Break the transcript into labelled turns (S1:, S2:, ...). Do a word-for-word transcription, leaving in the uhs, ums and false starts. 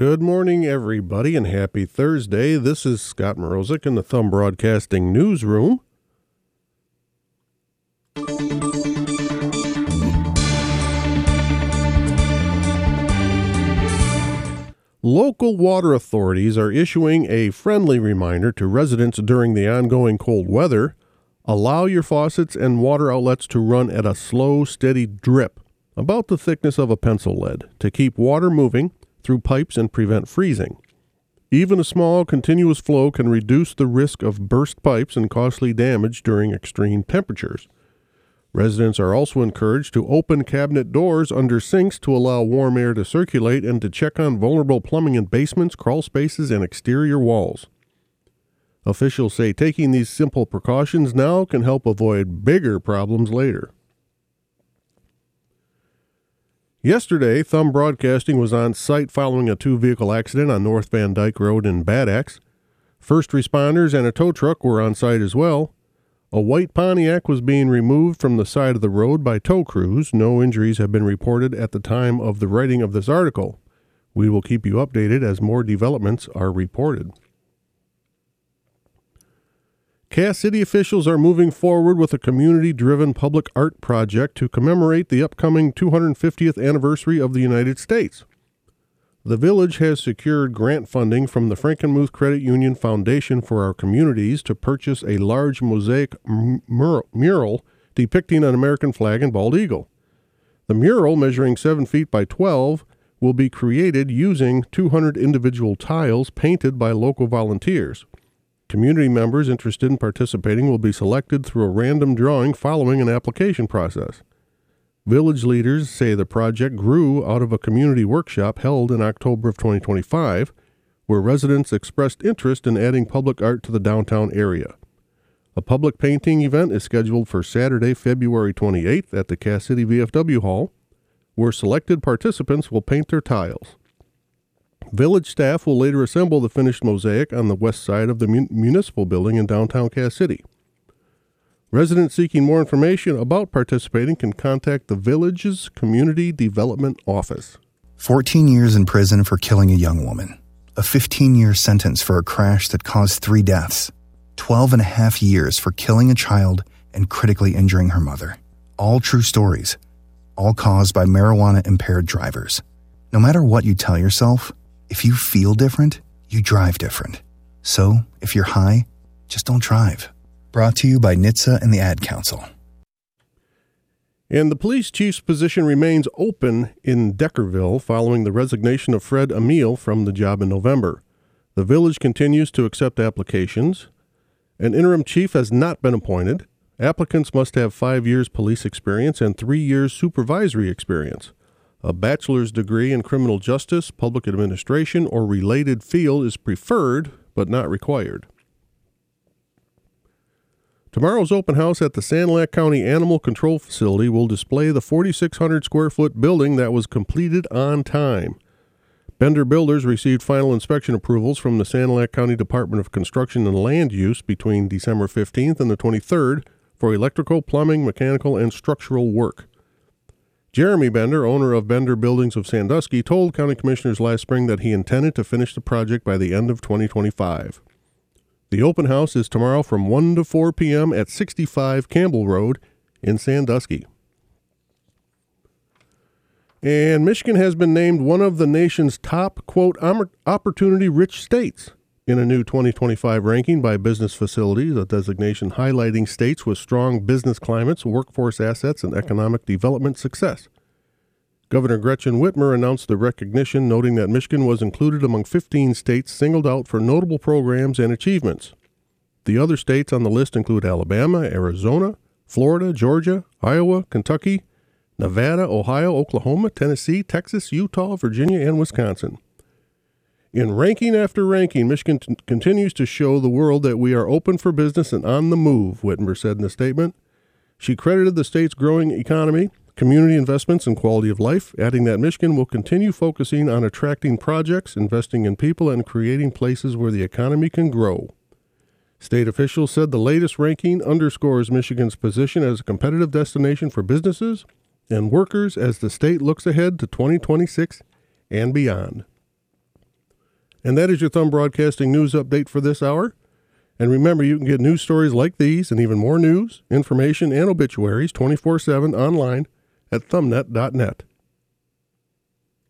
S1: Good morning, everybody, and happy Thursday. This is Scott Mrozek in the Thumb Broadcasting Newsroom. Local water authorities are issuing a friendly reminder to residents during the ongoing cold weather. Allow your faucets and water outlets to run at a slow, steady drip, about the thickness of a pencil lead, to keep water moving through pipes and prevent freezing. Even a small, continuous flow can reduce the risk of burst pipes and costly damage during extreme temperatures. Residents are also encouraged to open cabinet doors under sinks to allow warm air to circulate and to check on vulnerable plumbing in basements, crawl spaces, and exterior walls. Officials say taking these simple precautions now can help avoid bigger problems later. Yesterday, Thumb Broadcasting was on site following a two-vehicle accident on North Van Dyke Road in Bad Axe. First responders and a tow truck were on site as well. A white Pontiac was being removed from the side of the road by tow crews. No injuries have been reported at the time of the writing of this article. We will keep you updated as more developments are reported. Cass City officials are moving forward with a community-driven public art project to commemorate the upcoming two hundred fiftieth anniversary of the United States. The village has secured grant funding from the Frankenmuth Credit Union Foundation for Our Communities to purchase a large mosaic mur- mural depicting an American flag and bald eagle. The mural, measuring seven feet by twelve, will be created using two hundred individual tiles painted by local volunteers. Community members interested in participating will be selected through a random drawing following an application process. Village leaders say the project grew out of a community workshop held in October of twenty twenty-five, where residents expressed interest in adding public art to the downtown area. A public painting event is scheduled for Saturday, February twenty-eighth at the Cass City V F W Hall, where selected participants will paint their tiles. Village staff will later assemble the finished mosaic on the west side of the mun- municipal building in downtown Cass City. Residents seeking more information about participating can contact the village's Community Development Office.
S2: fourteen years in prison for killing a young woman. A fifteen-year sentence for a crash that caused three deaths. twelve and a half years for killing a child and critically injuring her mother. All true stories. All caused by marijuana-impaired drivers. No matter what you tell yourself, if you feel different, you drive different. So, if you're high, just don't drive. Brought to you by N H T S A and the Ad Council.
S1: And the police chief's position remains open in Deckerville following the resignation of Fred Emile from the job in November. The village continues to accept applications. An interim chief has not been appointed. Applicants must have five years police experience and three years supervisory experience. A bachelor's degree in criminal justice, public administration, or related field is preferred, but not required. Tomorrow's open house at the Sanilac County Animal Control Facility will display the forty-six hundred square foot building that was completed on time. Bender Builders received final inspection approvals from the Sanilac County Department of Construction and Land Use between December fifteenth and the twenty-third for electrical, plumbing, mechanical, and structural work. Jeremy Bender, owner of Bender Buildings of Sandusky, told county commissioners last spring that he intended to finish the project by the end of twenty twenty-five. The open house is tomorrow from one to four p.m. at sixty-five Campbell Road in Sandusky. And Michigan has been named one of the nation's top, quote, opportunity-rich states in a new twenty twenty-five ranking by Business Facilities, a designation highlighting states with strong business climates, workforce assets, and economic development success. Governor Gretchen Whitmer announced the recognition, noting that Michigan was included among fifteen states singled out for notable programs and achievements. The other states on the list include Alabama, Arizona, Florida, Georgia, Iowa, Kentucky, Nevada, Ohio, Oklahoma, Tennessee, Texas, Utah, Virginia, and Wisconsin. In ranking after ranking, Michigan t- continues to show the world that we are open for business and on the move, Whitmer said in a statement. She credited the state's growing economy, community investments, and quality of life, adding that Michigan will continue focusing on attracting projects, investing in people, and creating places where the economy can grow. State officials said the latest ranking underscores Michigan's position as a competitive destination for businesses and workers as the state looks ahead to twenty twenty-six and beyond. And that is your Thumb Broadcasting news update for this hour. And remember, you can get news stories like these and even more news, information, and obituaries twenty-four seven online at thumbnet dot net.